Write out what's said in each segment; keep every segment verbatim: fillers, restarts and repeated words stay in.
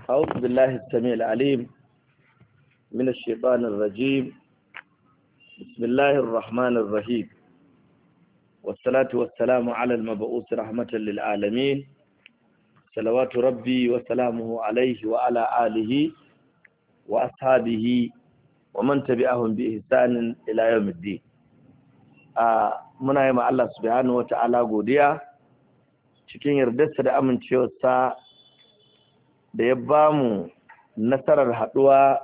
أعوذ بالله السميع العليم من الشيطان الرجيم. بسم الله الرحمن الرحيم، والصلاة والسلام على المبعوث رحمة للعالمين، صلوات ربي وسلامه عليه وعلى آله وأصحابه ومن تبعهم بإحسان إلى يوم الدين. muna yi ma Allah subhanahu wa ta'ala godiya cikin yardarsa da amincewarsa da ya ba mu nasarar haɗuwa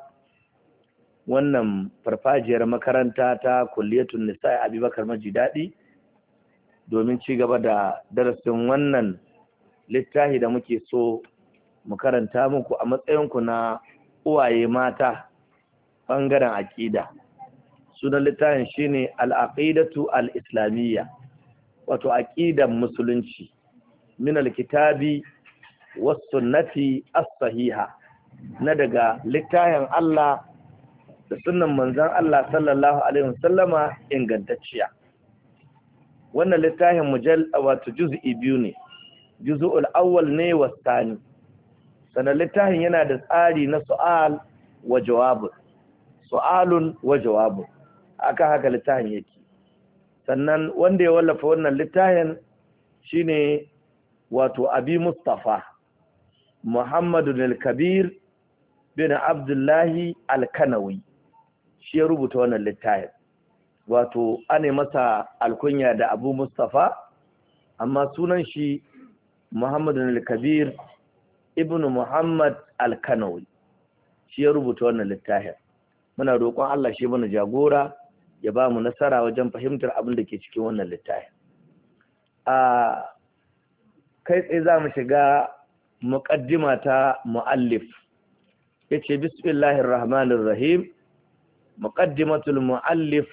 wannan farfajiyar makaranta ta kulliyatun nisa'i Abubakar Majidadi domin ci gaba da darasin wannan littafi da muke so mu karanta muku a matsayinku na uwaye mata ɓangaren aƙida. Sunan littafin shine al-aqidatu al-islamiyya, wato aƙidan musulunci, min al-kitabi was sunnati as-sahiha, na daga littafin Allah da sunnan manzon Allah sallallahu alaihi wasallama ingantacciya. Wannan littafin mujal wato juz'i biyu ne, juz'ul awwal ne wasani. Sanan littafin yana da tsari na su'al wa jawab, su'alun wa jawab, aka haka littafin yake. Sannan wanda ya wallafa wannan littafin shine wato Abi Mustafa Muhammadu al-Kabir bin Abdullahi al-Kanawi, shi ya rubuta wannan littafin. Wato ane masa alkunya da Abu Mustafa, amma sunan shi Muhammadu al-Kabir ibn Muhammad al-Kanawi, shi ya rubuta wannan littafin. Muna roƙon Allah shi mana jagora, ya ba mu nasara wajen fahimtar abin da ke cikin wannan littafin. A kai tsaye za mu shiga muƙaddima ta mu'allif. Yace bismillahir rahmanir rahim, muqaddimatul mu'allif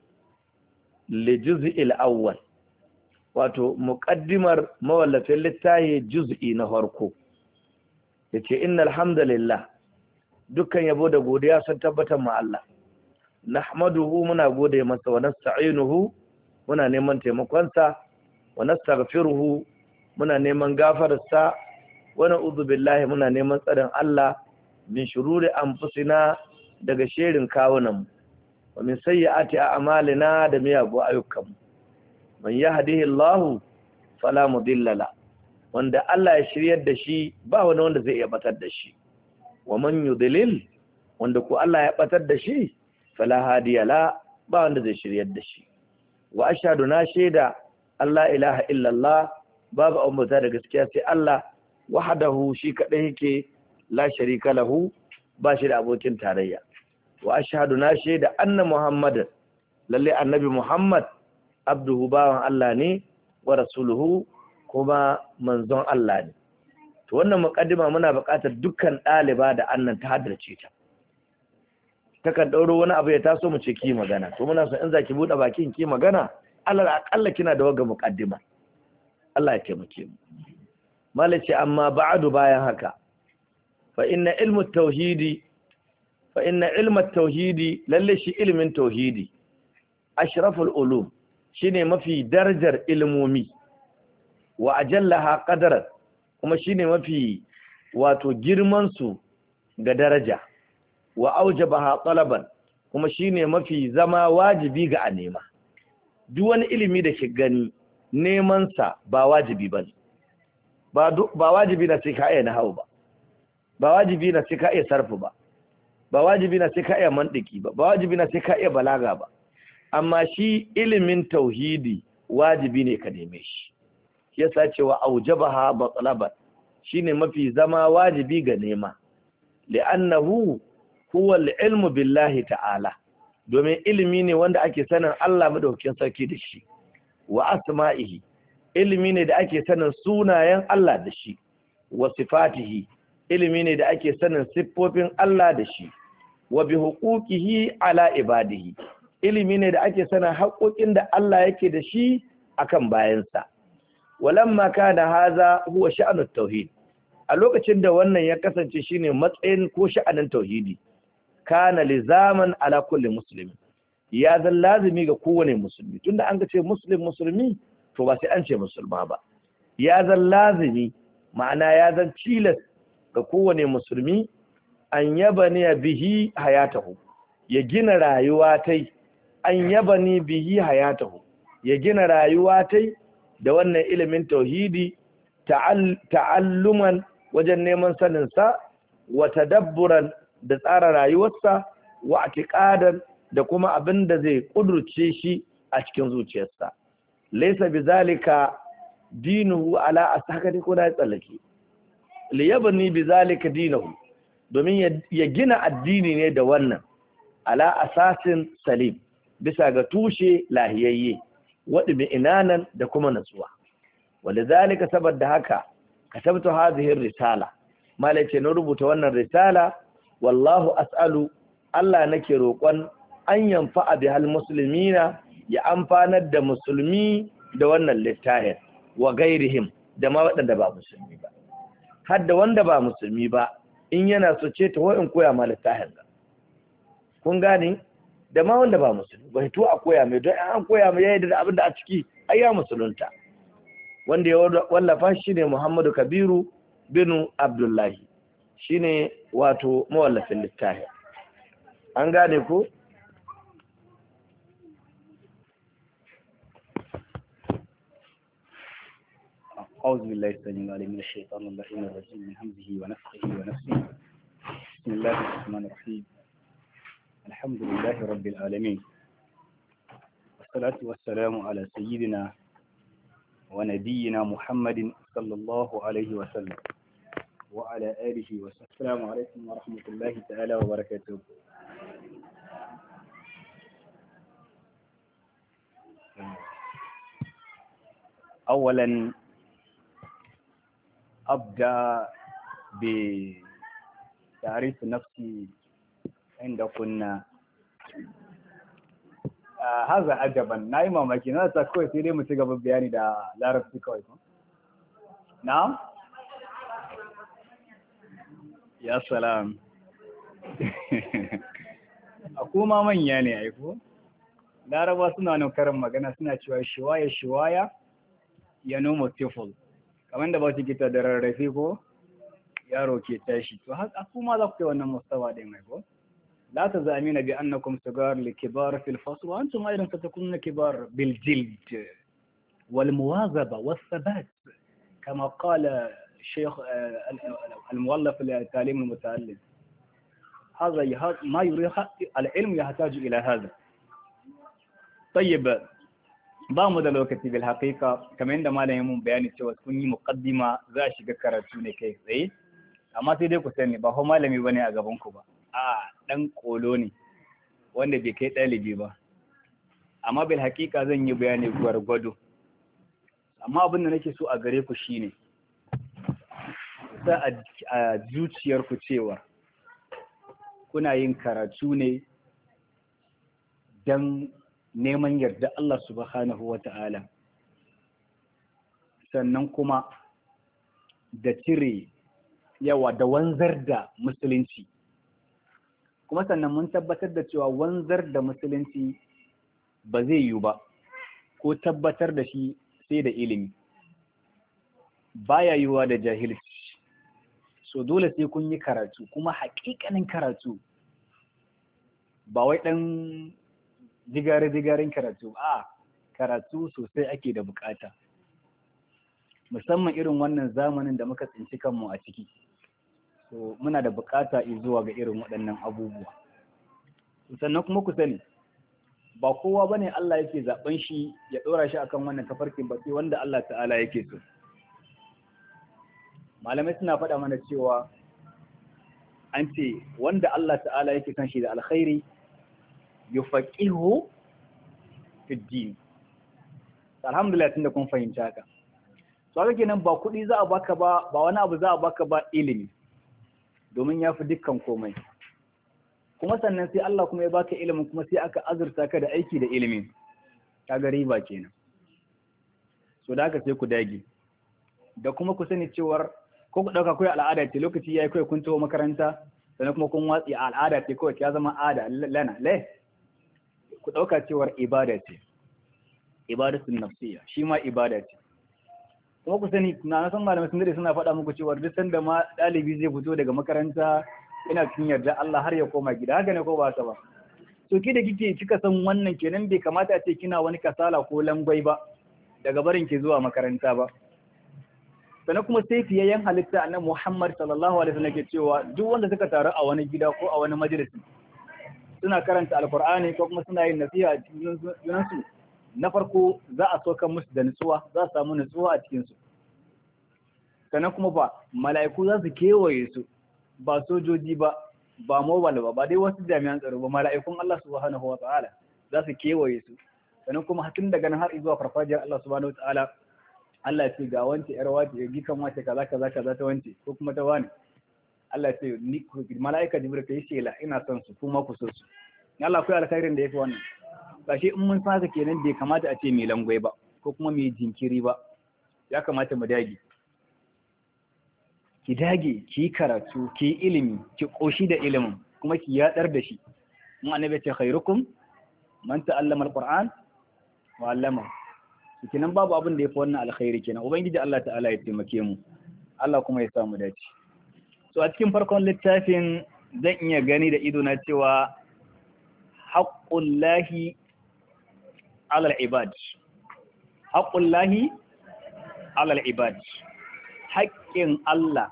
li juz'il awwal, wato muƙaddimar mawallafin littafi juz'i na farko. Yace innal hamdalillah, dukkan yabo da godiya sun tabbatar ma Allah. Nahmaduhu, muna gode masa, wa nasta'inuhu, muna neman taimakonsa, wa nastaghfiruhu, muna neman gafararsa, wa na'udhu billahi, muna neman tsarin Allah min shururi anfusina, daga sherin kawunan mu, wa min sayyiati a'malina, da miyagu ayyukanmu. Man yahdihillahu fala mudilla la, wanda Allah ya shiryar da shi ba wani wanda zai iya batar da shi. Wa man yudlil, wanda ko Allah ya batar da shi fala hadiya la, ba wanda zai shiryar da shi. Wa ashhadu, na shaida Allah ilaha illallah, babu ummata da gaskiya sai Allah, wahdahu, shi kadai yake, la sharika lahu, ba shi da abokin tarayya. Wa ashhadu, na shaida anna muhammadan, lalle annabi Muhammad abduhu, bawan Allah ne, wa rasuluhu, kuma manzon Allah ne. To wannan muqaddima muna buƙatar dukkan ɗaliba da annan ta haddace ta. Takan ɗauro wani abu ya taso mu ce ki magana. To muna so in zaki buɗe bakin ki magana, Allah akalla kina da waga muqaddima. Allah ya taimake mu. Malaci amma ba'du, bayan haka, fa inna ilmu tauhidi fa inna ilmu tauhidi, lalle shi ilmin tauhidi ashraful ulum, shine mafi darajar ilmomi, wa ajallaha qadaran, kuma shine mafi wato girman su ga daraja, wa aujabaha talaban, kuma shine mafi zama wajibi ga a nema. Duk wani ilimi da ke gani neman sa ba wajibi bane, ba ba wajibi na sai ka iya nahwu ba, ba wajibi na sai ka iya sarfu ba, ba wajibi na sai ka iya mantiki ba, ba wajibi na sai ka iya balaga ba, amma shi ilimin tauhidi wajibi ne ka neme shi. Yasa cewa aujabaha batlaban, shine mafi zama wajibi ga nema, li'annahu huwa al-ilmu billahi ta'ala, domin ilimi ne wanda ake sanin Allah madaukakin sarki da shi, wa asma'ihi, ilimi ne da ake sanin sunayen Allah da shi, wa sifatihi, ilimi ne da ake sanin siffofin Allah da shi, wa bi huquqihi ala ibadihi, ilimi ne da ake sanin haƙoƙin da Allah yake da shi akan bayansa. Walamma kana haza huwa sha'anut tauhid, a lokacin da wannan ya kasance shine matsayin ko sha'anin tauhidi, kana lizaman ala kulli muslimin, ya zan lazimi ga kowane musulmi. Tunda an ga ce muslim musulmi, to ba sai an ce musulma ba, ya zan lazimi, ma'ana ya zan cilas ga kowane musulmi an yabani bihi hayatahu ya gina rayuwa tai an yabani bihi hayatahu ya gina rayuwa tai da wannan ilimin tauhidi ta'alluman wajen neman sanin sa wa tadabburan da tsara rayuwarsa wa i'tiqadan da kuma abin da zai kudurce shi a cikin zuciyarsa laysa bizalika dinuhu ala asakati ko da tsallake li yabni bizalika dinuhu domin ya gina addini ne da wannan ala asasin salim bisa ga tushe lahiyayye wadi bi inanan da kuma natsuwa walidhalika saboda haka katabtu hadhihi risala malace na rubuta wannan risala wallahu as'alu Allah nake roƙon an yanfa'a bihal muslimina ya amfanar da musulmi da wannan littafin wa gairihim da ma waɗanda ba musulmi ba har da wanda ba musulmi ba in yana so ce ta in koya ma littafin ga kun gane da ma wanda ba musulmi ba to a koya mai don an koya mai yayin da abin da a ciki ai ya musulunta wanda ya wallafa shi ne Muhammadu Kabiru bin Abdullahi shine wato mawallafin littafin an gane ko أعوذ بالله السميع العليم من الشيطان اللعين الرجيم من همزه ونفخه ونفسه بسم الله الرحمن الرحيم الحمد لله رب العالمين والصلاة والسلام على سيدنا ونبينا محمد صلى الله عليه وسلم وعلى آله وصحبه. السلام عليكم ورحمة الله تعالى وبركاته. أولا أبدأ بتعريف نفسي عند كنا آه هذا عجبا نايمة ماكينة تكوي سيري متقبل بياني دا لا رفتي كوي نعم يا سلام أكوما من يعني عيفو لا ربا سنة نكرم مغانا سنة شوية شوية شوية ينوم الطفل كمان da ba su kita da rarrafe ko yaro ke tashi to haka kuma za ku yi wannan mustawa din mai ko la tazamina bi annakum sigar li kibar fil fasl wa antum aidan satakununa kibar bil jild wal muwazaba was thabat kama qala الشيخ المؤلف للتعليم المتعلم هذا ما يريد العلم يحتاج الى هذا طيب ba mu da lokaci bil haqiqa kamar yadda malamin mun bayani cewa kun yi muqaddima za a shiga karatu ne kai tsaye amma sai dai ku sani ba ho malami bane a gaban ku ba a dan kolo ne wanda bai kai dalibi ba amma bil haqiqa zan yi bayani gwargwado amma abin da nake so a gare ku shine sa a zuciyar ku cewa kuna yin karatu ne dan neman yarda Allah subhanahu wa ta'ala sannan kuma da cire yawa da wanzar da musulunci kuma sannan mun tabbatar da cewa wanzar da musulunci ba zai yiwu ba ko tabbatar da shi sai da ilimi baya yiwuwa da jahilci so dole sai kun yi karatu kuma haƙiƙanin karatu ba wai ɗan jigare-jigaren karatu a karatu sosai ake da bukata musamman irin wannan zamanin da muka tsinci kanmu a ciki so muna da bukata zuwa ga irin waɗannan abubuwa sannan kuma ku sani ba kowa bane Allah yake zaben shi ya ɗora shi akan wannan tafarkin ba sai wanda Allah ta'ala yake so malamai suna faɗa mana cewa an ce wanda Allah ta'ala yake kan shi da alkhairi yufaqihu fi din alhamdulillah tunda kun fahimta haka to haka kenan ba kuɗi za a baka ba ba wani abu za a baka ba ilimi domin ya fi dukkan komai kuma sannan sai Allah kuma ya baka ilimin kuma sai aka azurta ka da aiki da ilimin kaga riba kenan so da haka sai ku dage da kuma ku sani cewar ko ku dauka kai al'ada ce lokaci yayi kai kun tawo makaranta sannan kuma kun watsi al'ada ce kawai ya zama ada lana le ku ɗauka cewar ibada ce ibadatun nafsiya shi ma ibada ce kuma ku sani na san malamai sun dade suna faɗa muku cewa duk sanda ma ɗalibi zai fito daga makaranta ina cikin yarda Allah har ya koma gida, haka ne ko ba haka ba? To ki da kike kika san wannan kenan bai kamata a ce kina wani kasala ko langwai ba daga barin ki zuwa makaranta ba. Sannan kuma sai fiyayyen halitta annabi Muhammad sallallahu alaihi wasallam ke cewa duk wanda suka taru a wani gida ko a wani majalisi suna karanta alkur'ani ko kuma suna yin nasiha a cikin junansu, na farko za a soka musu da nutsuwa, za su samu nutsuwa a cikinsu. Sannan kuma ba mala'iku za su kewaye su, ba sojoji ba, ba mobile ba, ba dai wasu jami'an tsaro ba, mala'ikun Allah subhanahu wa ta'ala za su kewaye su. Sannan kuma tun daga nan har zuwa farfajiyar Allah subhanahu wa ta'ala, Allah ya ce ga wance yar wace ya gikan wace kaza kaza kaza ta wance ko kuma ta wani. Allah ce ni mala'ika Jibril kai shela ina son su kuma ku so su. Allah kai alkhairin da yafi wannan. Gashi in mun saka kenan bai kamata a ce mai langwai ba ko kuma mai jinkiri ba. Ya kamata mu dage. Ki dage, ki karatu, ki ilimi, ki koshi da ilimin kuma ki yadar da shi. Mun annabi ce khairukum man ta'allama alquran wa 'allama. Kenan babu abin da yafi wannan alkhairi kenan. Ubangiji Allah ta'ala ya taimake mu. Allah kuma ya sa mu dace. So a cikin farkon littafin zan iya gani da ido na cewa haqqullahi 'alal ibad. Haqqullahi 'alal ibad. Haƙƙin Allah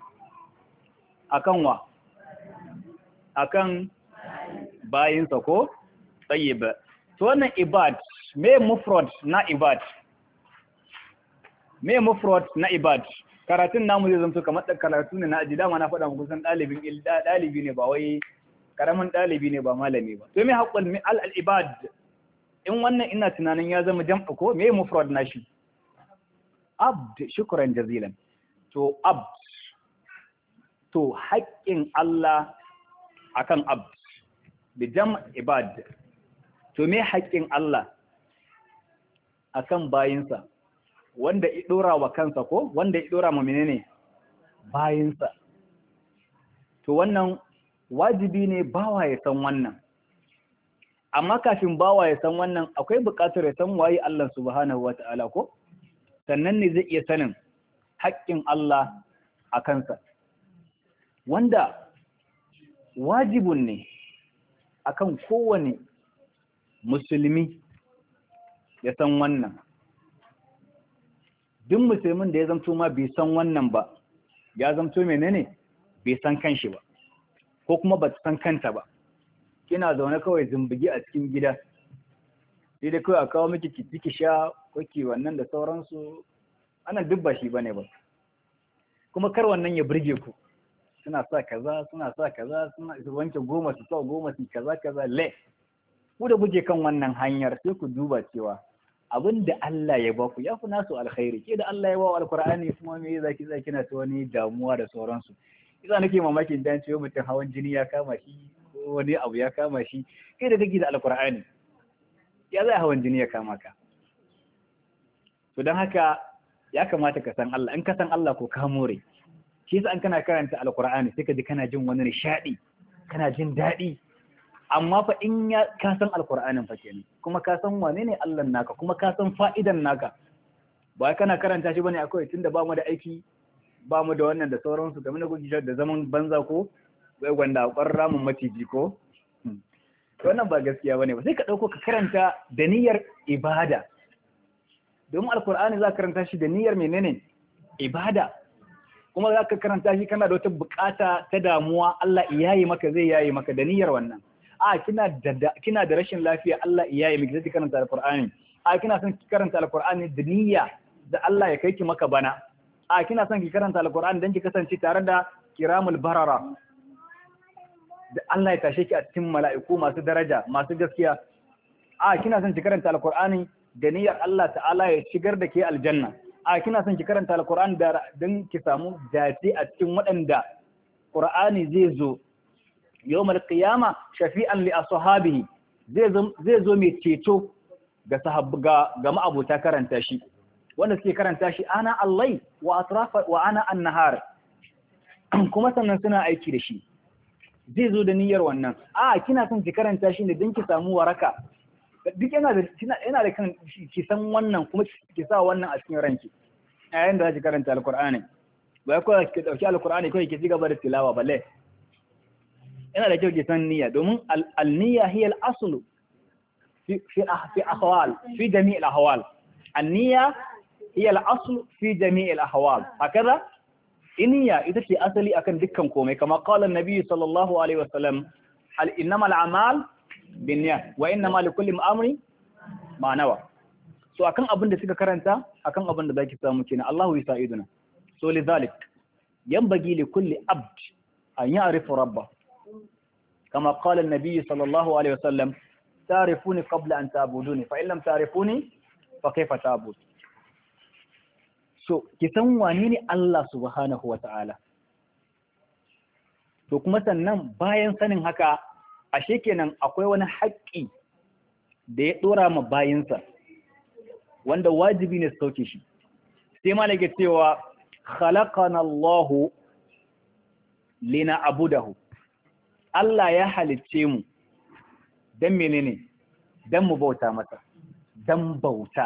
akan wa? Akan bayinsa ko? Tayyib. To wannan ibad, me mufrad na ibad? Me mufrad na ibad? Karatun namu zai zanto kamar da karatu ne na aji, dama na faɗa muku san ɗalibin ɗalibi ne ba wai karamin ɗalibi ne ba malami ba. To me haqqul mi al ibad? In wannan ina tunanin ya zama jam'a ko me mufrad na shi? Abd, shukran jazilan. To abd, to haƙƙin Allah akan abd bi jam' ibad. To me haƙƙin Allah akan bayinsa wanda ya dora wa kansa ko wanda ya dora ma menene bayinsa? To wannan wajibi ne bawa ya san wannan, amma kafin bawa ya san wannan akwai buƙatar ya san waye Allah subhanahu wata'ala ko sannan ne zai iya sanin haƙƙin Allah a kansa, wanda wajibun ne akan kowane musulmi ya san wannan. Duk musulmin da ya zamto ma bai san wannan ba, ya zamto menene bai san kanshi ba, ko kuma ba san kanta ba. Kina zaune kawai zumbigi a cikin gida, sai dai kawai a kawo miki ki ki sha ko ki wannan da sauransu, ana duk ba shi bane ba. Kuma kar wannan ya burge ku, suna sa kaza suna sa kaza suna wanke goma su sa goma su kaza kaza le. Ku da kuke kan wannan hanyar sai ku duba cewa abin da Allah ya ba ku ya fi nasu alkhairi. Ke da Allah ya ba wa alkur'ani kuma me zaki zaki na ta wani damuwa da sauransu. Iza nake mamakin dan cewa mutum hawan jini ya kama shi ko wani abu ya kama shi, kai da kake da alkur'ani ya zai hawan jini ya kama ka. To don haka ya kamata ka san Allah. In ka san Allah ko ka more. Shi yasa an kana karanta alkur'ani sai ka ji kana jin wani nishadi, kana jin daɗi. Amma fa in ya ka san alkur'anin fa kenan, kuma ka san wane ne Allah naka, kuma ka san fa'idan naka. Ba kana karanta shi bane akwai tunda ba mu da aiki, ba mu da wannan da sauransu, game da guji da zaman banza ko wai gwanda ƙwarra mun maciji ko. Wannan ba gaskiya bane ba. Sai ka dauko ka karanta da niyyar ibada. Domin alkur'ani za ka karanta shi da niyyar menene ibada. Kuma za ka karanta shi kana da wata bukata ta damuwa, Allah iyayi maka zai yayi maka da niyyar wannan. A kina da kina da rashin lafiya, Allah iyayi miki zai karanta alqur'ani. A kina son ki karanta alqur'ani da niyya da Allah ya kai ki maka bana. A kina son ki karanta alqur'ani dan ki kasance tare da kiramul barara, da Allah ya tashe ki a cikin mala'iku masu daraja masu gaskiya. A kina son ki karanta alqur'ani da niyyar Allah ta'ala ya shigar da ke aljanna. A kina son ki karanta alqur'ani da dan ki samu dace a cikin waɗanda Qur'ani zai zo yawmal qiyama shafi'an li ashabihi, zai zo zai zo mai ceto ga sahabba ga, ga ma'abuta karanta shi, wanda suke karanta shi ana allai wa atrafa wa ana an-nahar, kuma sannan suna aiki da shi. Zai zo da niyyar wannan. A kina son ki karanta shi ne don ki samu waraka. Duk yana da yana da kan ki san wannan kuma ki sa wannan a cikin ranki. yayin da zaki karanta alqur'ani ba ko ki dauki alqur'ani ko ki ci gaba da tilawa balle ina da kyau ki san niyya domin al-niyya hiya al-aslu fi fi fi ahwal fi jami' al-ahwal an-niyya hiya al-aslu fi jami' al-ahwal hakaza niyya ita ce asali akan dukkan komai kama qala an-nabi sallallahu alaihi wasallam al innamal a'mal binniyat wa innamal likulli amrin ma nawa so akan abin da suka karanta akan abin da zaki samu kenan Allahu yusa'iduna so lidhalik yanbaghi li kulli abd an ya'rifa rabbah kama qala an-nabi sallallahu alaihi wasallam ta'rifuni qabla an ta'buduni fa in lam ta'rifuni fa kayfa ta'bud so ki san wane ne Allah subhanahu wata'ala to kuma sannan bayan sanin haka ashe kenan akwai wani haƙƙi da ya dora ma bayinsa wanda wajibi ne su sauke shi sai malaka cewa khalaqana Allahu lina abudahu Allah ya halicce mu dan menene dan mu bauta masa dan bauta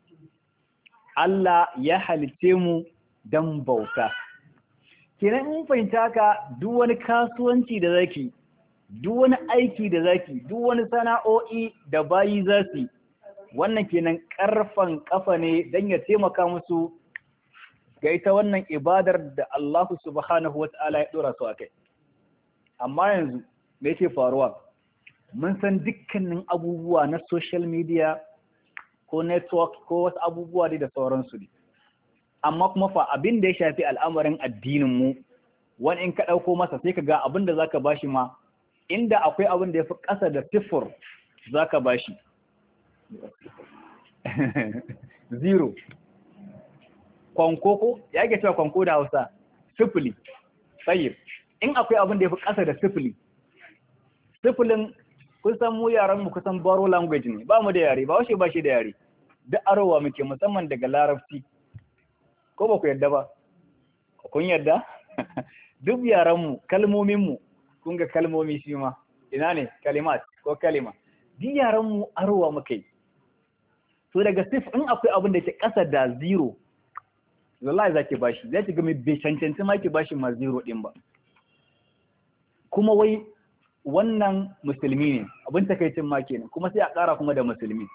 Allah ya halicce mu dan bauta kenan mun fahimta ka duk wani kasuwanci da zaki duk wani aiki da zaki duk wani sana'o'i da bayi zasu wannan kenan karfan kafa ne dan ya taimaka musu ga ita wannan ibadar da Allah subhanahu wata'ala ya dora su akai amma yanzu me yake faruwa mun san dukkanin abubuwa na social media ko network ko wasu abubuwa da sauransu ne amma kuma fa abin da ya shafi al'amarin addinin mu wani in ka dauko masa sai ka ga abin da zaka bashi ma inda akwai abin da yafi ƙasa da sifir zaka bashi zero kwankoko ya ke cewa kwanko da Hausa sifili sayyid in akwai abin da yafi ƙasa da sifili sifilin kusan mu yaran mu kusan baro language ne ba mu da yare ba washe ba shi da yare duk arowa muke musamman daga larabci ko ba ku yadda ba kun yadda duk yaran mu kalmomin mu kun ga kalmomi shi ma ina ne kalimat ko kalima duk yaran mu arowa muke to daga sif in akwai abin da ke kasa da zero wallahi zaki bashi zaki ga mai bai cancanci ma ki bashi ma zero din ba kuma wai wannan musulmi ne abin takaicin ma kenan kuma sai a ƙara kuma da musulmi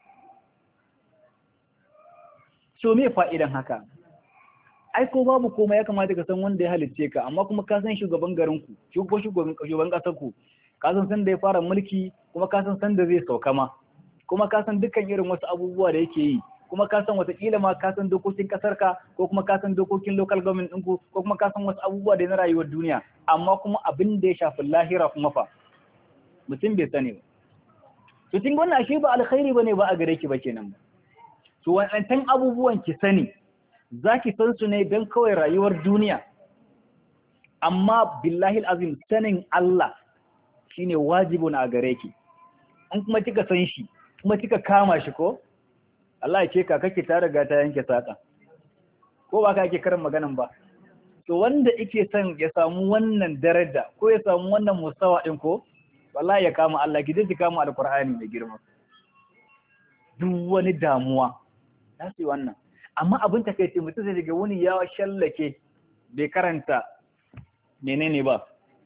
so me fa'idan haka ai ko babu komai ya kamata ka san wanda ya halicce ka amma kuma ka san shugaban garin ku shugaban shugaban shugaban kasar ku ka san san da ya fara mulki kuma ka san san da zai sauka ma kuma ka san dukkan irin wasu abubuwa da yake yi kuma ka san watakila ma ka san dokokin kasar ka ko kuma ka san dokokin local government ɗinku ko kuma ka san wasu abubuwa da na rayuwar duniya amma kuma abin da ya shafi lahira kuma fa mutum bai sani ba to kin wannan ashe ba alkhairi bane ba a gare ki ba kenan ba to wannan abubuwan ki sani zaki san su ne dan kawai rayuwar duniya amma billahi alazim sanin Allah shine wajibun a gare ki in kuma kika san shi kuma kika kama shi ko Allah ya ce ka kake ta riga ta yanke saka ko ba ka yake karin maganan ba to wanda yake son ya samu wannan daraja ko ya samu wannan musawa din ko wallahi ya kama Allah ki je ki kama alqur'ani da girma duk wani damuwa ya ce wannan amma abin takeice mutum zai ga wani ya shallake bai karanta menene ba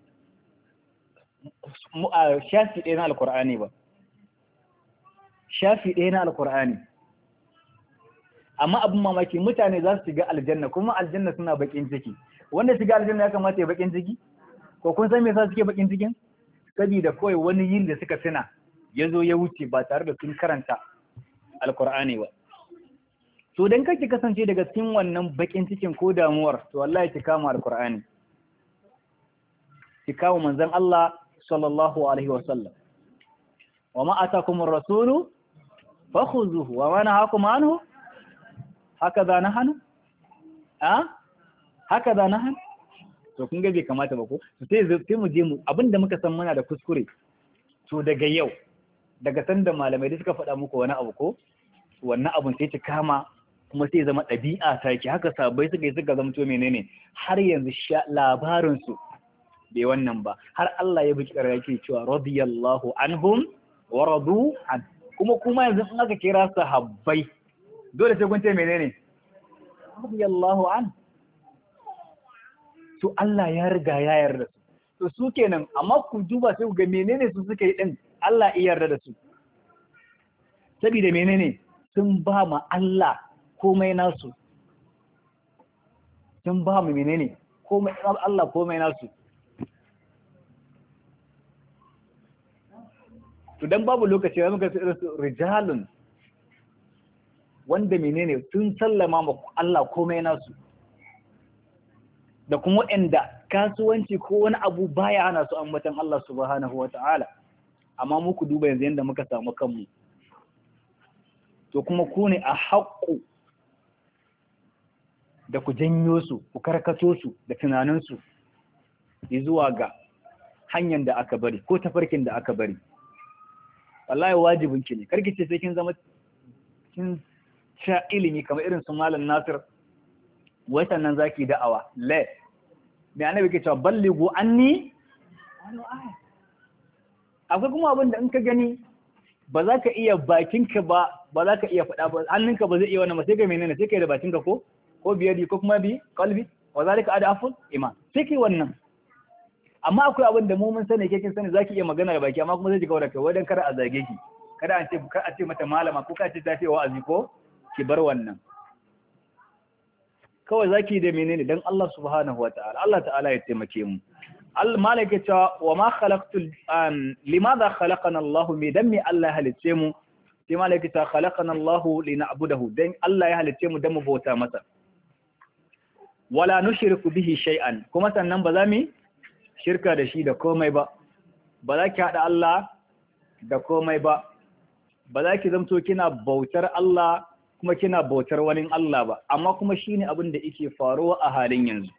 shafi ɗaya na alqur'ani ba shafi ɗaya na alqur'ani amma abin mamaki mutane za su shiga aljanna kuma aljanna suna bakin ciki wanda shiga aljanna ya kamata ya bakin ciki ko kun san me yasa suke bakin cikin saboda kawai wani yin da suka tuna ya zo ya wuce ba tare da sun karanta alkur'ani ba to dan kake kasance daga cikin wannan bakin cikin ko damuwar to wallahi ki kama alkur'ani ki kawo manzon Allah sallallahu alaihi wasallam wa ma atakumur rasulu fakhuzuhu wa ma nahakum anhu hakaza nahanu a hakaza nahanu to kun ga bai kamata ba ko sai sai mu je mu abinda muka san muna da kuskure to daga yau daga sanda malamai da suka faɗa muku wani abu ko wannan abun sai ki kama kuma sai zama ɗabi'a ta ki haka sabai suka yi suka zama to menene har yanzu labarin su bai wannan ba har Allah ya biki ƙarar yake cewa radiyallahu anhum wa radu an kuma kuma yanzu in aka kira sahabbai dole sai kun ce menene radiyallahu an to Allah ya riga ya yarda su to su kenan amma ku duba sai ku ga menene su suka yi din Allah ya yarda da su saboda menene sun ba ma Allah komai nasu sun ba mu menene komai Allah komai nasu to dan babu lokaci da muka sai su rijalun wanda menene sun sallama ma Allah komai nasu da kuma waɗanda kasuwanci ko wani abu baya hana su ambatan Allah subhanahu wata'ala amma muku duba yanzu yanda muka samu kanmu to kuma ku ne a haƙƙo da ku janyo su ku karkato su da tunaninsu zuwa ga hanyar da aka bari ko tafarkin da aka bari wallahi wajibin ki ne karki ce sai kin zama kin sha ilimi kamar irin su malam Nasir wai sannan zaki da'awa le me annabi ke cewa ballighu anni wani aya akwai kuma abin da in ka gani ba za ka iya bakinka ba ba za ka iya faɗa ba hannunka ba zai iya wannan ba sai ka menene sai kai da bakinka ko ko biyadi ko kuma bi qalbi wa zalika adaful iman sai kai wannan amma akwai abin da mu mun sani ke kin sani zaki iya magana da baki amma kuma zai ji kawai da kai wadan kar a zage ki kada an ce kar a ce mata malama ko ka ce ta ce wa'azi ko ki bar wannan kawai zaki da menene dan Allah subhanahu wataala Allah ta'ala ya taimake mu al malaka ta wa ma khalaqtul limadha khalaqana Allah mi dan mi Allah halice mu sai malaka ta khalaqana Allah lina'budahu dan Allah ya halice mu dan mu bauta masa wala nushriku bihi shay'an kuma sannan ba za mu shirka da shi da komai ba ba za ki hada Allah da komai ba ba za ki zamto kina bautar Allah kuma kina bautar wani Allah ba amma kuma shine abin da yake faruwa a halin yanzu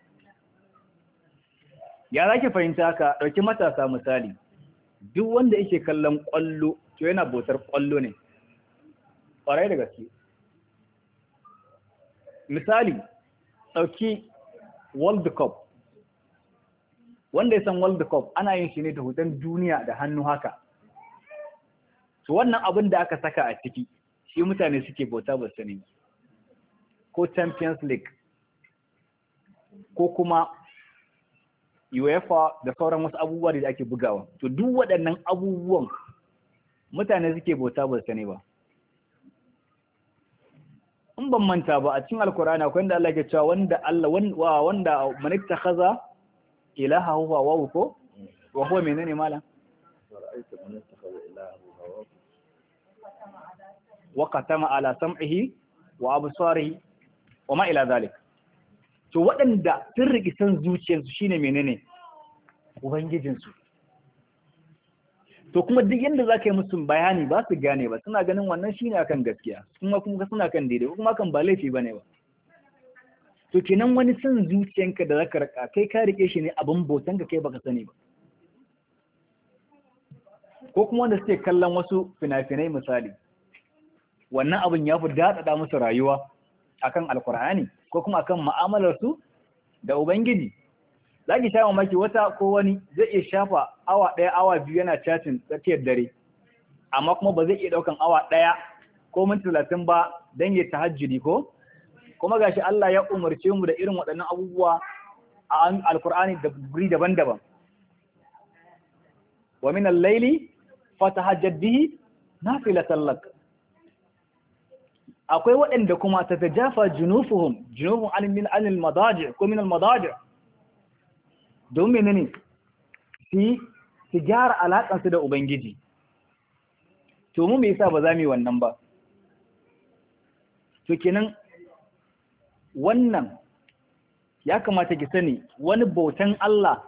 ya zaki fahimta ka dauki matasa misali duk wanda yake kallon kwallo to yana bautar kwallo ne kwarai da gaske misali dauki World Cup wanda ya san World Cup ana yin shi ne da hoton duniya da hannu haka to wannan abin da aka saka a ciki shi mutane suke bauta ba sani ko Champions League ko kuma UEFA da sauran wasu abubuwa da ake bugawa to duk waɗannan abubuwan mutane suke bauta ba sani ba in ban manta ba a cikin alkur'ani akwai wanda Allah ke cewa wanda Allah wanda man ittakhadha ilaha huwa wa ko wa huwa menene malam wa qatama ala sam'ihi wa absarihi wa ma ila zalik to waɗanda sun riki san zuciyarsu shine menene ubangijinsu to kuma duk yanda zaka yi musu bayani ba su gane ba suna ganin wannan shine akan gaskiya kuma kuma suna kan daidai kuma kan ba laifi bane ba to kenan wani san zuciyanka da zaka raka kai ka rike shi ne abin bautan ka kai baka sani ba ko kuma wanda suke kallon wasu fina-finai misali wannan abin ya fi daɗaɗa musu rayuwa akan alkur'ani ko kuma akan mu'amalar su da ubangiji zaki sha mamaki wata ko wani zai iya shafa awa ɗaya awa biyu yana chatting tsakiyar dare amma kuma ba zai iya ɗaukan awa ɗaya ko minti talatin ba dan ya tahajjudi ko kuma gashi Allah ya umarce mu da irin waɗannan abubuwa a alkur'ani da guri daban-daban wa min al-layli fatahajjad bihi nafilatan lak akwai waɗanda kuma tatajafa junufuhum junufuhum an min al-madaji' ko min al-madaji' don menene si su gyara alaƙansu da ubangiji to mu me yasa ba za mu yi wannan ba to kenan wannan ya kamata ki sani wani bautan Allah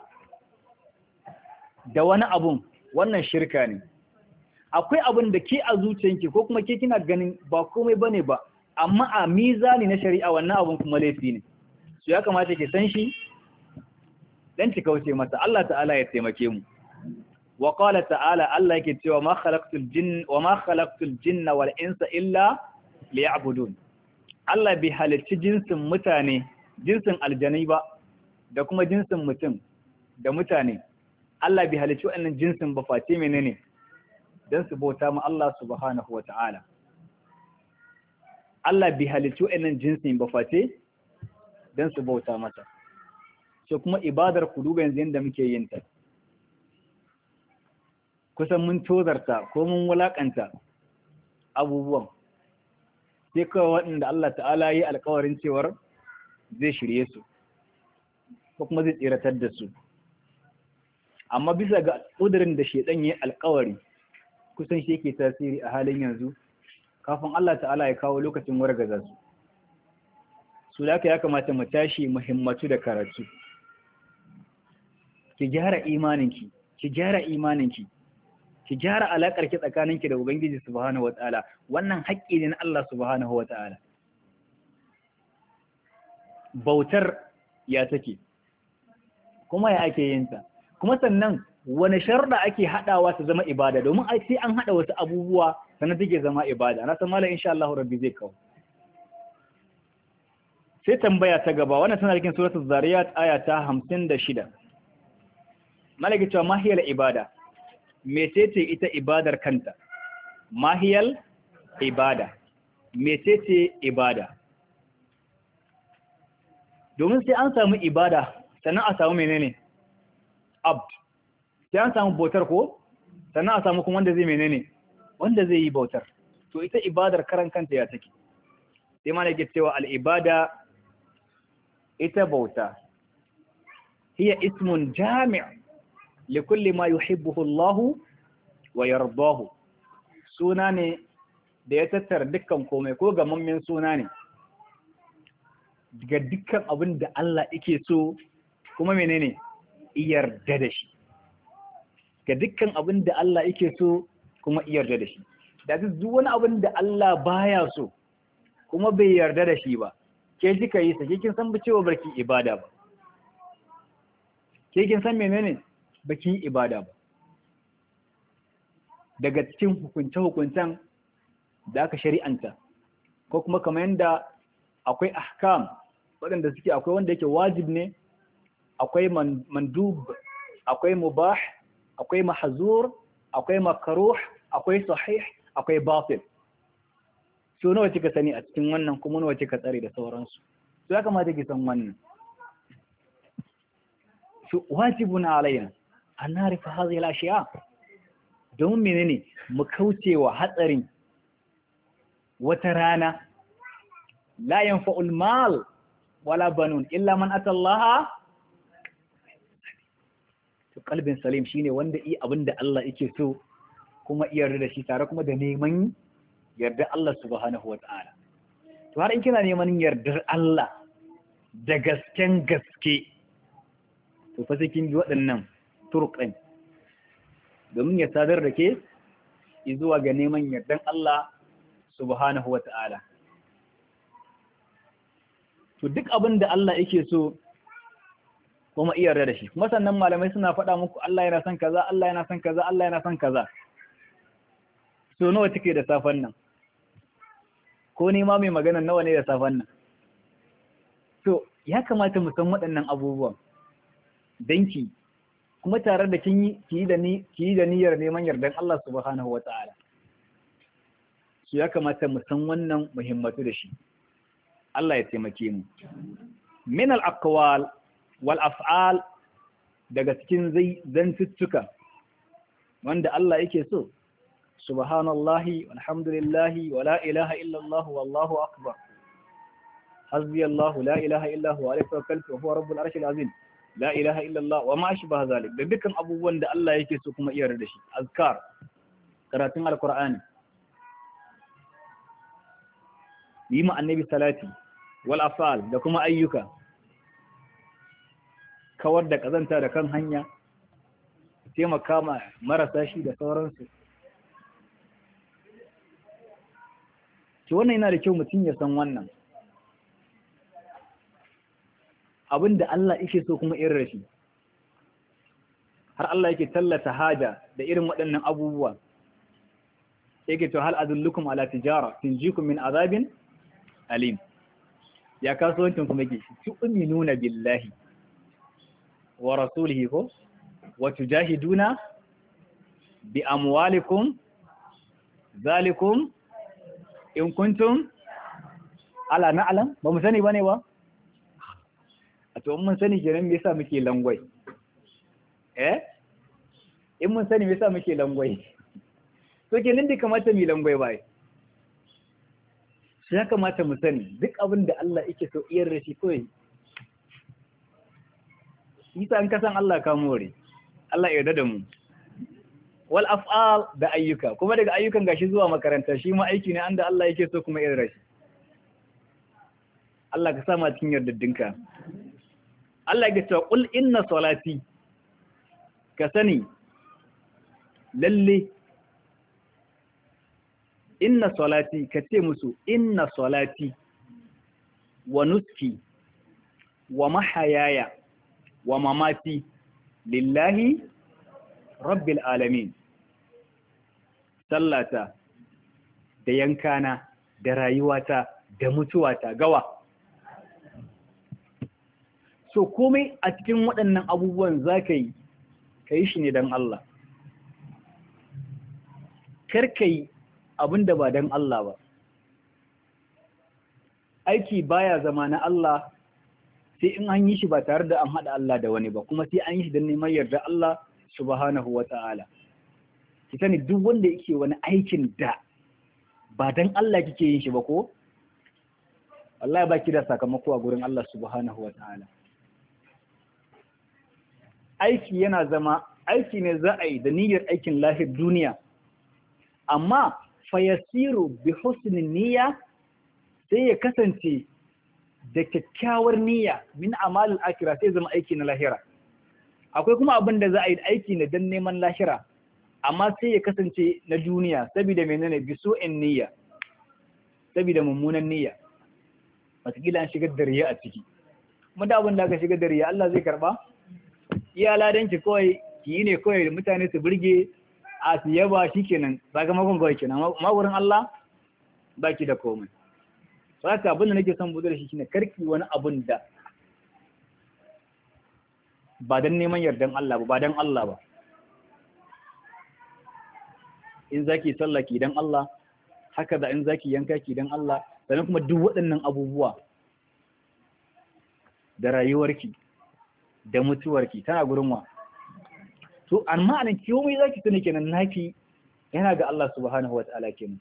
da wani abun wannan shirka ne akwai abin da ke a zuciyanki ko kuma ke kina ganin ba komai bane ba amma a mizani na shari'a wannan abun kuma laifi ne so ya kamata ki san shi dan ki kauce masa Allah ta'ala ya taimake mu wa qala ta'ala Allah yake cewa ma khalaqtul jinn wa ma khalaqtul jinna wal insa illa liya'budun Allah bai halicci jinsin mutane jinsin aljani ba da kuma jinsin mutum da mutane Allah bai halicci wannan jinsin ba face menene dan su bauta ma Allah subhanahu wata'ala Allah bai halicci wannan jinsin ba face don su bauta masa. So kuma ibadar ku duba yanzu yadda muke yin ta, kusan mun tozarta ko mun wulakanta abubuwan, sai kawai waɗanda Allah ta'ala yi alkawarin cewar zai shirye su ko kuma zai tsiratar da su. Amma bisa ga ƙudurin da shaidan ya alkawari kusan shi yake tasiri a halin yanzu kafin Allah ta'ala ya kawo lokacin wargaza su. Su da ya kamata mu tashi muhimmatu da karatu. Ki gyara imaninki, ki gyara imaninki, ki gyara alaƙar ki tsakaninki da Ubangiji subhanahu wata'ala. Wannan haƙƙi ne na Allah subhanahu wata'ala. Bautar ya take, kuma ya ake yin ta, kuma sannan wani sharda ake haɗawa ta zama ibada, domin sai an haɗa wasu abubuwa sannan take zama ibada. Na san malam insha Allah rabbi zai kawo. Sai tambaya ta gaba, wannan tana cikin suratul Zariyat aya ta hamsin da shida. Malaka cewa mahiyal ibada, mecece ita ibadar kanta? Mahiyal ibada, mecece ibada? Domin sai an samu ibada sannan a samu menene? Abd. Sai an samu bautar ko sannan a samu kuma wanda zai menene? Wanda zai yi bautar. To ita ibadar karan kanta ya take. Sai ma nake cewa al-ibada ita bauta hiya ismun jami' li kulli ma yuhibbuhu Allah wa yardahu. Suna ne da ya tattara dukkan komai ko gamammen suna ne ga dukkan abin da Allah yake so kuma menene yarda da shi, ga dukkan abin da Allah yake so kuma yarda da shi. Da duk wani abin da Allah baya so kuma bai yarda da shi ba, ke kika yi sa, ke kin san cewa barki ibada ba, ke kin san menene baki ibada ba. Daga cikin hukunce-hukuncen da aka shari'anta ko kuma kamar yadda akwai ahkam waɗanda suke, akwai wanda yake wajib ne, akwai mandub, akwai mubah, akwai mahzur, akwai makruh, akwai sahih, akwai batil. So nawa kika sani a cikin wannan, kuma nawa kika tsare da sauransu? So ya kamata ki san wannan. So wajibun alayna an na'rifa hadhihi al-ashya, don menene mu kaucewa hatsarin wata rana la yanfa'ul mal wala banun illa man atallaha to kalbin salim, shine wanda yi abinda Allah yake so kuma yarda da shi, tare kuma da neman yarda Allah subhanahu wata'ala. To har in kina neman yardar Allah da gasken gaske, to fa sai kin bi waɗannan turqan domin ya sadar da ke zuwa ga neman yardan Allah subhanahu wata'ala. To duk abin da Allah yake so kuma iya yarda da shi, kuma sannan malamai suna faɗa muku Allah yana son kaza, Allah yana son kaza, Allah yana son kaza. So nawa take da safan nan? Ko ni ma mai magana nawa ne da safan nan? So ya kamata mu san waɗannan abubuwan danki, kuma tare da kin yi ki da ni ki da niyyar neman yardan Allah subhanahu wata'ala. So ya kamata mu san wannan muhimmatu da shi. Allah ya taimake mu. Min al-aqwal wal af'al, daga cikin zantuttuka wanda Allah yake so, subhanallahi walhamdulillahi wa la ilaha illallah wallahu akbar, hasbi Allah la ilaha illa huwa alayhi tawakkaltu wa huwa rabbul arshil azim, la ilaha illallah wa ma ashbaha zalik, da dukkan abubuwan da Allah yake so kuma iya da shi. Azkar, karatun alqur'ani, yi ma annabi salati, wal afal, da kuma ayyuka, kawar da kazanta da kan hanya, taimaka ma marasa shi da sauransu. Ki wannan yana da kyau mutum ya san wannan abin da Allah yake so kuma irin rashi. Har Allah yake tallata haja da irin waɗannan abubuwa, yake to hal adullukum ala tijara tunjikum min azabin alim. Ya kasuwancin kuma yake tu'minuna billahi wa rasulihi ko wa tujahiduna bi amwalikum zalikum in kuntum ala na'lam. Ba mu sani bane ba, a to mun sani kenan me yasa muke langwai eh in mun sani me yasa muke langwai to kenan da kamata mu langwai bai sai ya kamata mu sani duk abin da Allah yake so iyar da shi kawai isa an kasan Allah ka more Allah ya yarda da mu wal af'al da ayyuka kuma daga ayyukan gashi zuwa makaranta shi ma aiki ne anda Allah yake so kuma iyar da shi Allah ka sa mu cikin yardaddinka Allah ya ce qul inna salati ka sani lalle inna salati ka ce musu inna salati wa nuski wa mahayaya wa mamati lillahi rabbil alamin sallata da yankana da rayuwata da mutuwata gawa so komai a cikin waɗannan abubuwan zaka yi ka yi shi ne don Allah kar ka yi abin da ba don Allah ba aiki baya zama na Allah sai in an yi shi ba tare da an haɗa Allah da wani ba kuma sai an yi shi don neman yarda Allah subhanahu wa ta'ala ki sani duk wanda yake wani aikin da ba don Allah kike yin shi ba ko wallahi ba ki da sakamako a gurin Allah subhanahu wa ta'ala aiki yana zama aiki ne za a yi da niyyar aikin lahir duniya amma fayasiru bi husnin niyya sai ya kasance da kyakkyawar niyya min amalul akhirah sai zama aiki na lahira akwai kuma abin da za a yi aiki ne dan neman lahira amma sai ya kasance na duniya saboda menene bi su'in niyya saboda mummunan niyya wataƙila an shigar da riya a ciki kuma da abin da aka shigar da riya Allah zai karba iya ladanki kawai ki yi ne kawai mutane su burge a su yaba shikenan sakamakon kawai kenan ma wurin Allah baki da komai saka abin da nake son buɗe da shi shine karki wani abun da ba dan neman yardan Allah ba ba dan Allah ba in zaki sallah ki dan Allah haka da in zaki yanka ki dan Allah sannan kuma duk waɗannan abubuwa da rayuwarki da mutuwarki tana gurin wa to amma anan komai zaki tuna kenan naki yana ga Allah subhanahu wataala kenan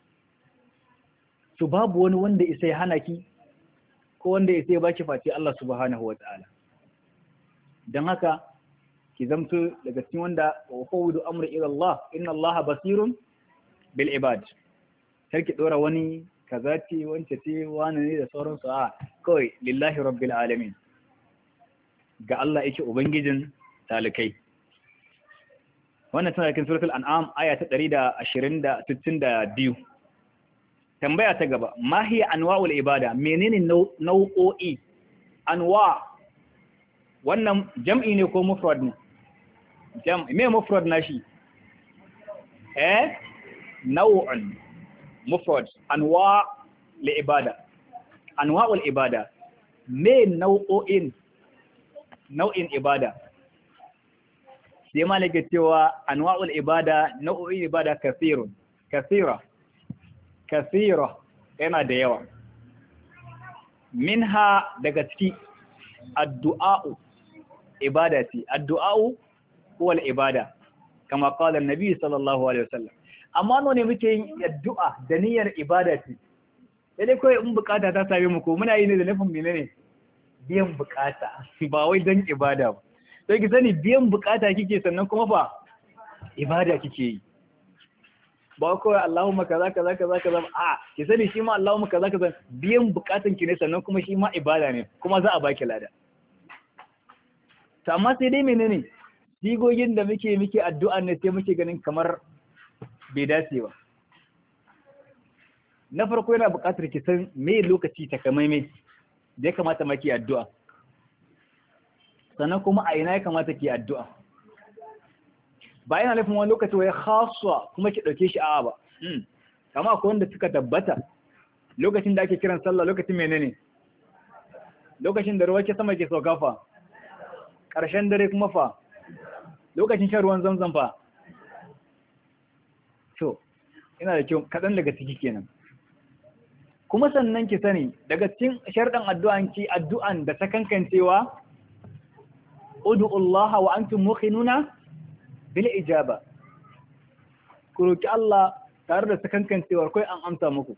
to babu wani wanda isa ya hana ki ko wanda isa ya baki face Allah subhanahu wataala dan haka ki zamto daga cikin wanda wa qawdu amri ila Allah inna Allah basirun bil ibad kar ki dora wani kaza ce wance ce wani ne da sauransu a kawai lillahi rabbil alamin ga Allah yake ubangijin talikai wannan tana cikin suratul an'am aya ta ɗari da ashirin da sittin da biyu tambaya ta gaba ma hiya anwa'ul ibada menene nau'o'i anwa wannan jam'i ne ko mufrad ne jam'i me mufrad nashi eh naw'un mufrad anwa li ibada anwa'ul ibada me nau'o'in nau'in ibada sai malaka cewa anwa'ul ibada nau'o'in ibada kathirun kathira kathira yana da yawa minha daga ciki addu'a'u ibadati addu'a'u huwa al-ibada kama qala an-nabi sallallahu alaihi wasallam amma no ne muke yin addu'a da niyyar ibadati sai dai kai in bukata ta same mu ko muna yi ne da nufin menene biyan bukata ba wai dan ibada ba sai ki sani biyan bukata kike sannan kuma fa ibada kike yi ba kawai Allahumma kaza kaza kaza kaza a ki sani shi ma Allahumma kaza kaza biyan bukatun ki ne sannan kuma shi ma ibada ne kuma za a baki lada to amma sai dai menene sigogin da muke muke addu'a ne sai muke ganin kamar bai dace ba na farko yana buƙatar ki san me lokaci takamaimai da ya kamata ma ki addu'a sannan kuma a ina ya kamata ki addu'a ba yana nufin wani lokaci wai khaswa kuma ki dauke shi a'a ba kama akwai wanda suka tabbata lokacin da ake kiran sallah lokacin menene lokacin da ruwa ke sama ke sauka fa ƙarshen dare kuma fa lokacin shan ruwan zamzam fa to ina da kyau kaɗan daga ciki kenan kuma sannan ki sani daga cikin sharɗan addu'an ki addu'an da ta kankancewa ud'u Allah wa antum muqinuna bil ijaba, ku roki Allah tare da ta kankancewar kai an amsa muku.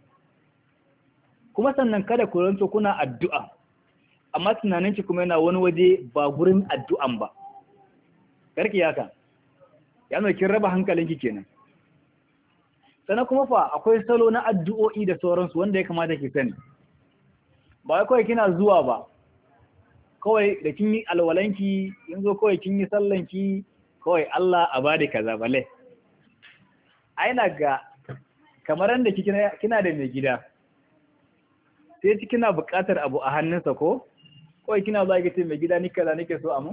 Kuma sannan kada ku ranto kuna addu'a amma tunanin ki kuma yana wani waje ba gurin addu'an ba, karki haka yana kin raba hankalinki kenan. Sannan kuma fa akwai salo na addu'o'i da sauransu wanda ya kamata ki sani, ba kawai kina zuwa ba kawai da kin yi alwalanki yanzu kawai kin yi sallanki kawai Allah a bada kaza bale. Aina ga kamar da kina da mai gida sai ci kina buƙatar abu a hannunsa ko kawai kina zuwa ki ce mai gida ni kaza nake so amu,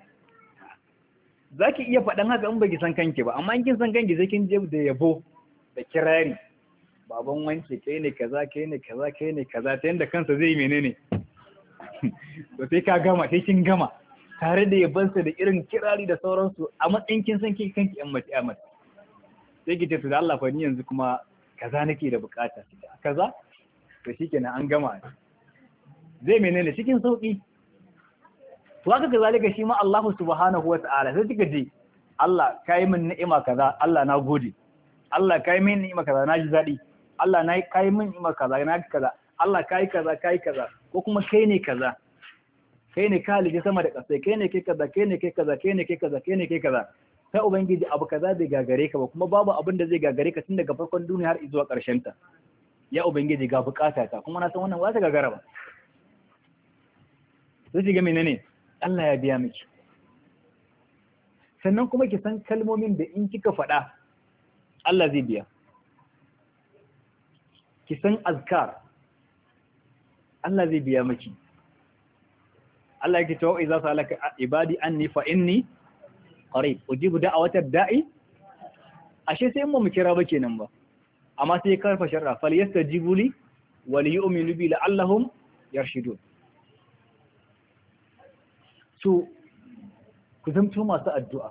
zaki iya faɗan haka in baki san kanki ba, amma in kin san kanki sai kin je da yabo da kirari, baban wance kai ne kaza kai ne kaza kai ne kaza, ta yanda kansa zai yi menene to sai ka gama sai kin gama tare da yabansa da irin kirari da sauransu a matsayin kin san kanki yan mace yan mace, sai ki ce to da Allah fa ni yanzu kuma kaza nake da bukata kaza, to shikenan an gama zai menene cikin sauki. To haka kazalika shi ma Allah subhanahu wata'ala sai kika ji Allah kai min ni'ima kaza, Allah na gode, Allah kai min ni'ima kaza na ji daɗi, Allah na kai min ni'ima kaza na ji kaza, Allah kai kaza kai kaza, ko kuma kai ne kaza, kai ne ka halice sama da ƙasa, kai ne kai kaza, kai ne kai kaza, kai ne kai kaza, kai ne kai kaza, sai ubangiji abu kaza bai gagare ka ba, kuma babu abin da zai gagare ka tun daga farkon duniya har zuwa ƙarshen ta. Ya ubangiji ga bukata ta, kuma na san wannan ba ta gagara ba. Sai ki ga menene Allah ya biya miki. Sannan kuma ki san kalmomin da in kika faɗa Allah zai biya. Ki san azkar Allah zai biya miki. Allah yake cewa idza salaka ibadi anni fa inni qarib ujibu da'watad da'i, ashe sai mu kira ba kenan ba, amma sai karfa sharra fal yastajibu li wa li yu'minu bi la'allahum yarshudun. So ku zamto masu addu'a.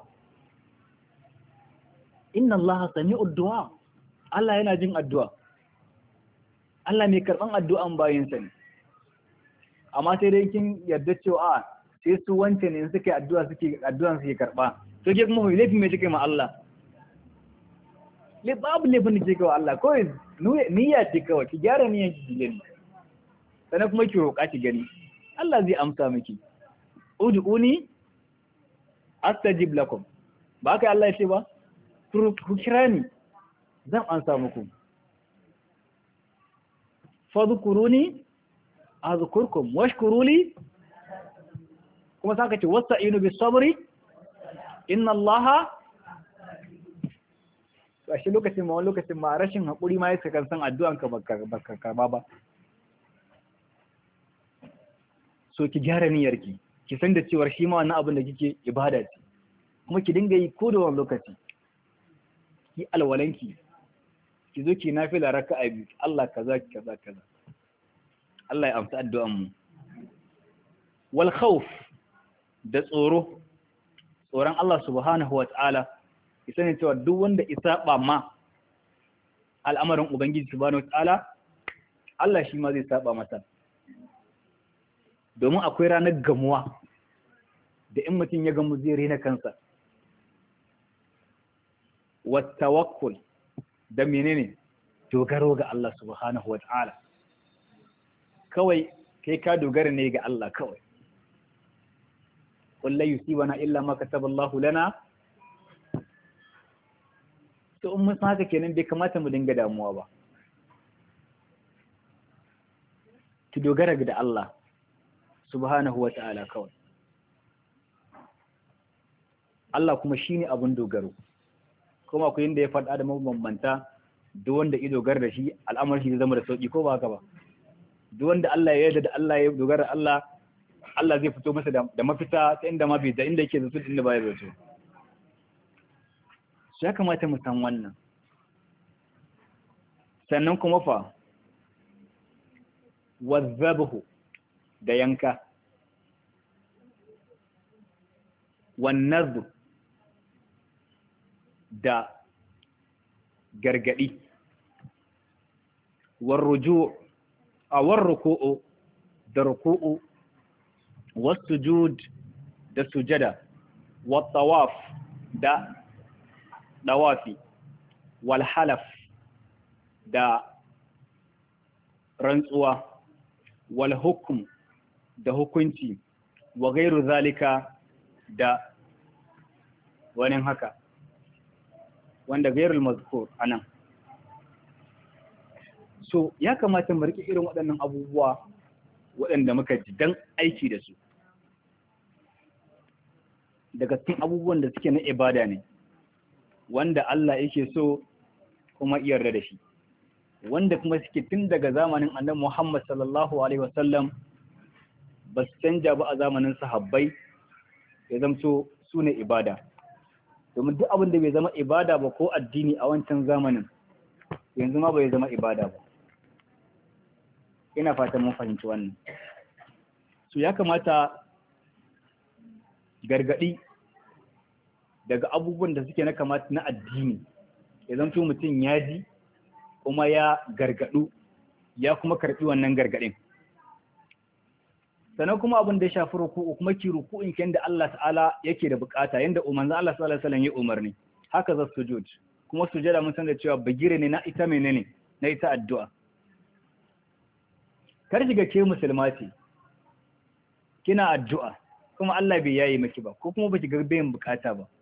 Inna Allah sami'ud du'a, Allah yana jin addu'a, Allah mai karban addu'an bayinsa ne. Amma sai dai kin yarda cewa a sai su wance ne suke addu'a suke addu'an suke karba, to ke kuma laifin mai kike ma Allah, le babu laifin da kike wa Allah, kawai niyya ce kawai ki gyara niyyan ki gani, sannan kuma ki roƙa ki gani Allah zai amsa miki. Ud'uni astajib lakum, ba kai Allah ya ce ba ku kira ni zan amsa muku. Fadhkuruni azkurkum washkuruli, kuma saka ce wasta'inu bis sabri inna Allaha, to shi lokacin ma wani lokacin ma rashin hakuri ma yake kan san addu'an ka baka baka karba ba. So ki gyara niyyarki, ki san da cewa shi ma wannan abin da kike ibada ce, kuma ki dinga yi ko da wani lokaci. Ki alwalanki, ki zo ki nafila raka'a biyu, Allah kaza kaza kaza, Allah ya amsa addu'an mu. Wal khawf, da tsoro, tsoron Allah subhanahu wa ta'ala, ki sani cewa duk wanda isaba ma al'amarin Ubangiji subhanahu wa ta'ala, Allah shi ma zai saba masa. Domin akwai ranar gamuwa da in mutum ya gamu zai rena kansa. Wa tawakkul, da menene dogaro ga Allah subhanahu wa ta'ala. Kawai kai ka dogara ne ga Allah kawai. Qul la yusibana illa ma kataballahu lana. To in mun san haka kenan bai kamata mu dinga damuwa ba. Ki dogara ga Allah subhanahu wa ta'ala kawai. Allah kuma shine abun dogaro. Kuma akwai inda ya faɗa da mabambanta, duk wanda ya dogara da shi al'amarin shi zai zama da sauki, ko ba haka ba. Duk wanda Allah ya yarda da Allah ya dogara Allah, Allah zai fito masa da mafita ta inda ma bai da inda yake zato inda baya zato. Shi ya kamata mu san wannan. Sannan kuma fa wazzabhu, da yanka, wan nazr, da gargadi, warruju a warruku'u da ruku'u wasujud da sujada wattawaf da dawafi wal halaf da rantsuwa wal hukm da hukunci wa gairu zalika da wani haka wanda gairul mazkur anan. So ya kamata mu rike irin waɗannan abubuwa waɗanda muka ji dan aiki da su. Daga cikin abubuwan da suke na ibada ne wanda Allah yake so kuma yarda da shi, wanda kuma suke tun daga zamanin Annabi Muhammad sallallahu alaihi wasallam ba su canja ba a zamanin sahabbai, ya zamto su ne ibada. Domin duk abin da bai zama ibada ba ko addini a wancan zamanin yanzu ma bai zama ibada ba. Ina fatan mun fahimci wannan. Su ya kamata gargadi daga abubuwan da suke na kamata na addini ya zamto mutum ya ji kuma ya gargadu ya kuma karbi wannan gargadin. Sannan kuma abin da ya shafi ruku'u kuma ki ruku'in ken da Allah ta'ala yake da bukata yanda umarni Allah sallallahu alaihi wasallam ya umarni, haka za sujud kuma sujada mun san da cewa bagire ne na ita menene na ita addu'a. Kar shiga ke musulmati kina addu'a kuma Allah bai yayi miki ba ko kuma baki ga bayin bukata ba,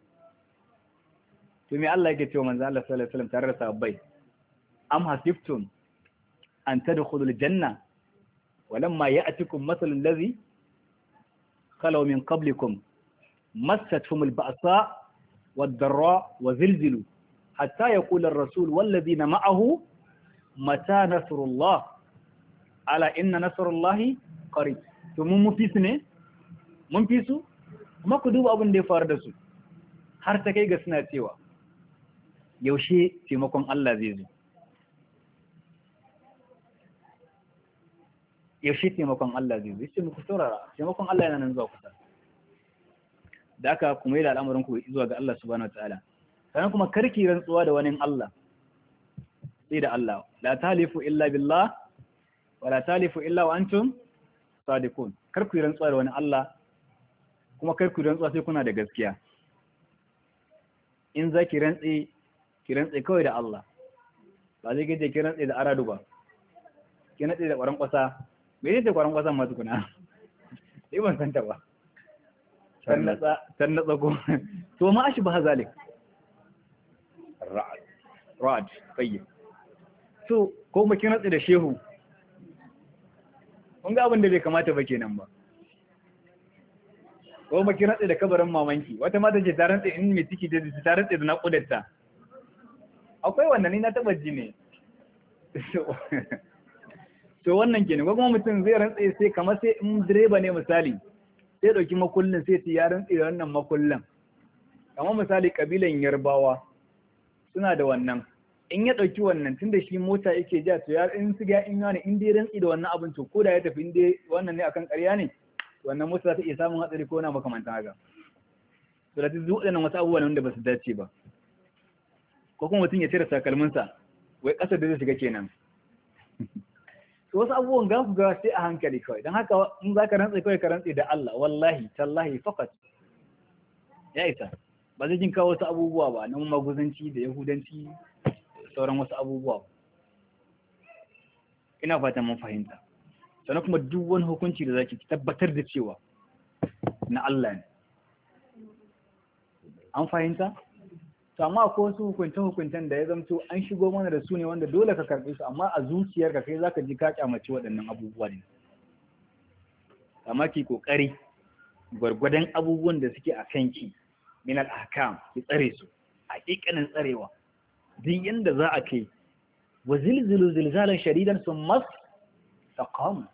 to me Allah yake cewa manzo Allah sallallahu alaihi wasallam tare da sahabbai, am hasibtum an tadkhulul janna ولما يأتكم مثل الذي خلوا من قبلكم مستهم البأساء والضراء وزلزلوا حتى يقول الرسول والذين معه متى نصر الله ألا إن نصر الله قريب. to mun mufisu ne mun fisu kuma ku duba abin da ya faru da su har ta kai ga suna cewa yaushe taimakon Allah zai zo, yaushe taimakon Allah zai zai ce muku saurara, taimakon Allah yana nan zuwa kusa. Da aka kuma yi da al'amuran ku zuwa ga Allah subhanahu wataala. Sannan kuma karki rantsuwa da wani Allah sai da Allah, la talifu illa billah wa la talifu illa wa antum sadiqun. Kar ku rantsuwa da wani Allah kuma kar ku rantsuwa sai kuna da gaskiya. In za ki rantsi ki rantsi kawai da Allah, ba zai gaje ki rantsi da aradu ba, ki rantsi da ƙwaron ƙwasa. Me ne da kwaron kwasan masu kuna? Sai ban santa ba. Can natsa ko. To ma ashi ba zalik. Ra'ad. Ra'ad. Tayyib. So ko mu kina da shehu. Kun ga abin da bai kamata ba kenan ba. Ko mu kina da kabarin mamanki. Wata mata ce ta rantsa in mai ciki da ta rantsa da naƙudarta. Akwai wannan ni na taba ji ne. To wannan kenan kuma mutum zai rantsa sai kamar sai in direba ne misali sai dauki makullin sai ce ya rantsa da wannan makullin. Kamar misali kabilan Yarbawa suna da wannan, in ya dauki wannan tunda shi mota yake ja to ya in su ga in yana in dai rantsa da wannan abin to ko da ya tafi in dai wannan ne akan ƙarya ne wannan mota za ta iya samun hatsari ko na makamantan haka. To da duk waɗannan wasu abubuwa ne wanda ba su dace ba. Ko kuma mutum ya cire takalminsa wai ƙasar da zai shiga kenan. To wasu abubuwan ga ku ga sai a hankali kawai, don haka in za ka rantse kawai ka rantse da Allah wallahi tallahi fakat ya isa, ba zai jin kawo wasu abubuwa ba na maguzanci da yahudanci da sauran wasu abubuwa. Ina fatan mun fahimta. Sannan kuma duk wani hukunci da zaki tabbatar da cewa na Allah ne. An fahimta? To amma akwai wasu hukunce-hukuncen da ya zamto an shigo mana da su ne wanda dole ka karɓe su, amma a zuciyarka kai zaka ji ka kyamaci waɗannan abubuwa ne. Amma ki kokari gwargwadon abubuwan da suke a kanki min al-ahkam ki tsare su hakikanin tsarewa. Duk yanda za a kai wa zilzilu zilzalan shadidan summa taqam.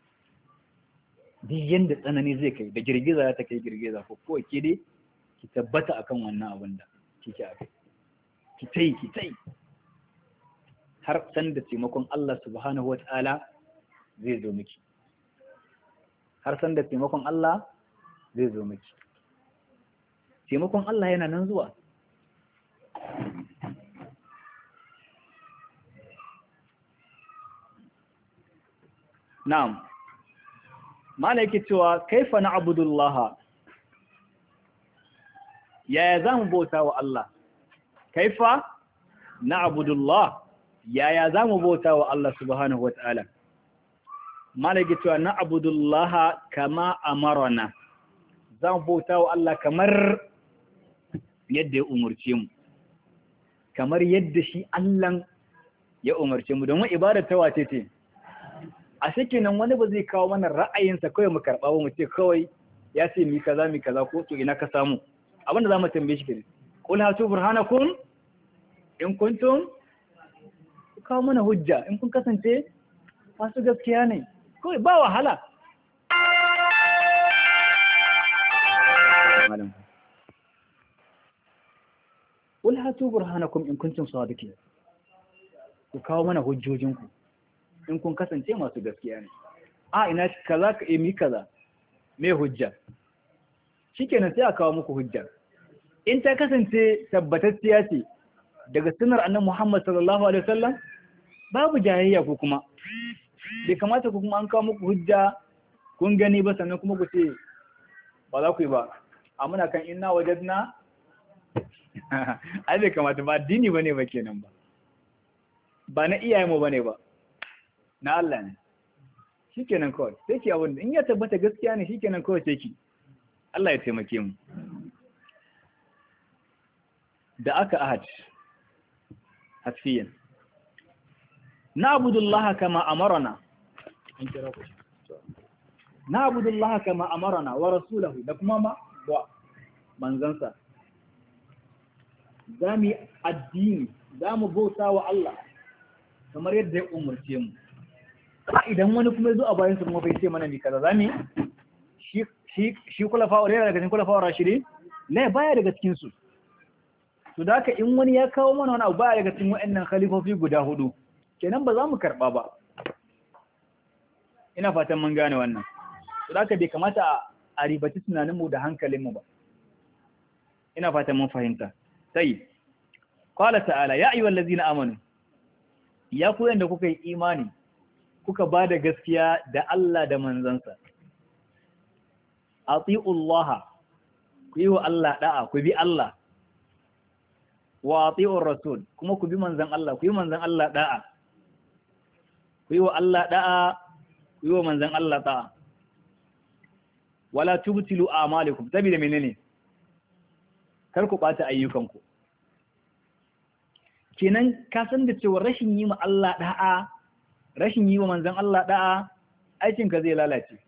Duk yanda tsanani zai kai da girgiza ta kai girgiza ko ko ke dai ki tabbata akan wannan abin da kike a kai, ki tai ki tai har san da taimakon Allah subhanahu wataala zai zo miki, har san da taimakon Allah zai zo miki. Taimakon Allah yana nan zuwa. na'am mala yake cewa kaifa na'budullah yaya zamu bauta wa Allah kaifa na'budullah yaya zamu bauta wa Allah subhanahu wataala mala yake cewa na'budullah kama amarna zamu bauta wa Allah kamar yadda ya umurce mu kamar yadda shi Allah ya umarce mu domin ibada ta wace ce a cikin nan wani ba zai kawo mana ra'ayinsa kawai mu karɓa ba mu ce kawai ya ce mi kaza mi kaza ko to ina ka samu abinda za mu tambaye shi kenan qul hatu burhanakum in kuntum kawo mana hujja in kun kasance masu gaskiya ne kawai ba wahala qul hatu burhanakum in kuntum sadiqin ku kawo mana hujjojinku in kun kasance masu gaskiya ne a ina kaza ka yi kaza me hujja shikenan sai a kawo muku hujja in ta kasance tabbatacciya ce daga sunnar annabi Muhammad sallallahu alaihi wasallam babu jayayya ko kuma bai kamata ku kuma an kawo muku hujja kun gani ba sannan kuma ku ce ba za ku yi ba a muna kan inna wajadna ai bai kamata ba addini bane ba kenan ba ba na iyayenmu bane ba na Allah ne shikenan kawai sai ki abin in ya tabbata gaskiya ne shikenan kawai sai ki Allah ya taimake mu da aka ahad hasfiyan na'budullah kama amarna na'budullah kama amarna wa rasulahu da kuma ma wa manzansa zamu addini zamu bauta wa Allah kamar yadda ya umarce mu idan wani kuma zo a bayan su kuma bai ce mana mi kaza zami shi shi shi kula fa daga cikin kula fa rashidi ne baya daga cikin su to da haka in wani ya kawo mana wani abu baya daga cikin waɗannan khalifofi guda hudu kenan ba za mu karba ba ina fatan mun gane wannan to da haka bai kamata a ribaci tunanin mu da hankalin mu ba ina fatan mun fahimta sai qala ta'ala ya ayyuhallazina amanu ya ku yanda kuka yi imani kuka ba da gaskiya da Allah da manzansa atiullaha ku yi wa Allah da'a ku bi Allah wa atiur rasul kuma ku bi manzan Allah ku yi manzan Allah da'a ku yi wa Allah da'a ku yi wa manzan Allah da'a wala tubtilu a'malikum sabida menene kar ku bata ayyukanku kenan ka san da cewa rashin yi ma Allah da'a rashin yi wa manzon Allah da'a aikin ka zai lalace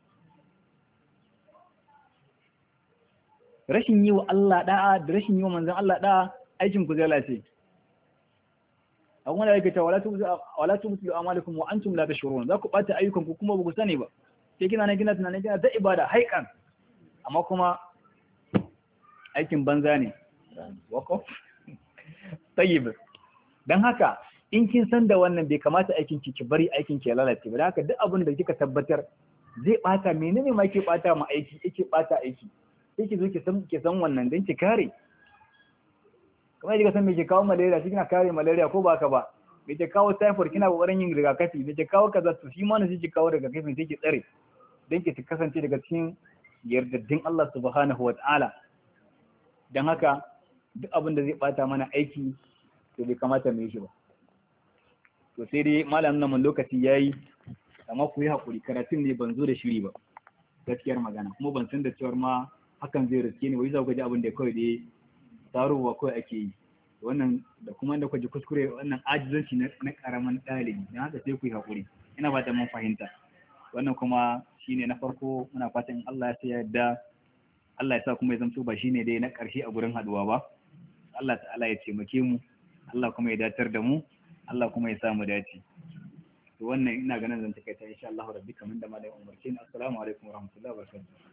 rashin yi wa Allah da'a da rashin yi wa manzon Allah da'a aikin ku zai lalace a kuma da yake cewa wala tubtilu a'malakum wa antum la tashurun za ku bata ayyukan ku kuma ba ku sani ba sai kina ne kina tunanin kina ta ibada haikan amma kuma aikin banza ne wako tayyib dan haka in kin san da wannan bai kamata aikin ki ki bari aikin ki ya lalace ba dan haka duk abin da kika tabbatar zai bata menene ma ke bata ma aiki yake bata aiki sai ki zo ki san ki san wannan dan ki kare kamar yadda san me ke kawo malaria shi kina kare malaria ko baka ba me ke kawo typhoid kina kokarin yin rigakafi me ke kawo kaza to shi ma ne shi ke kawo rigakafi sai ki tsare dan ki kasance daga cikin yardaddin Allah subhanahu wataala dan haka duk abin da zai bata mana aiki to bai kamata mu yi shi ba to sai dai malam nan mun lokaci yayi amma ku yi hakuri karatun ne ban zo da shiri ba gaskiyar magana kuma ban san da cewar ma hakan zai riske ni wai za ku ji abin da kawai dai tarowa kawai ake yi wannan da kuma da ku ji kuskure wannan ajizanci na karaman ɗalibi dan haka sai ku yi hakuri ina fatan mun fahimta wannan kuma shine na farko muna fatan Allah ya yarda Allah ya sa kuma ya zamto ba shine dai na ƙarshe a gurin haduwa ba Allah ta'ala ya taimake mu Allah kuma ya datar da mu Allah kuma ya sa mu dace to wannan ina ganin zan takaita insha Allah rabbi kaman da malai umarci assalamu alaikum warahmatullahi wabarakatuh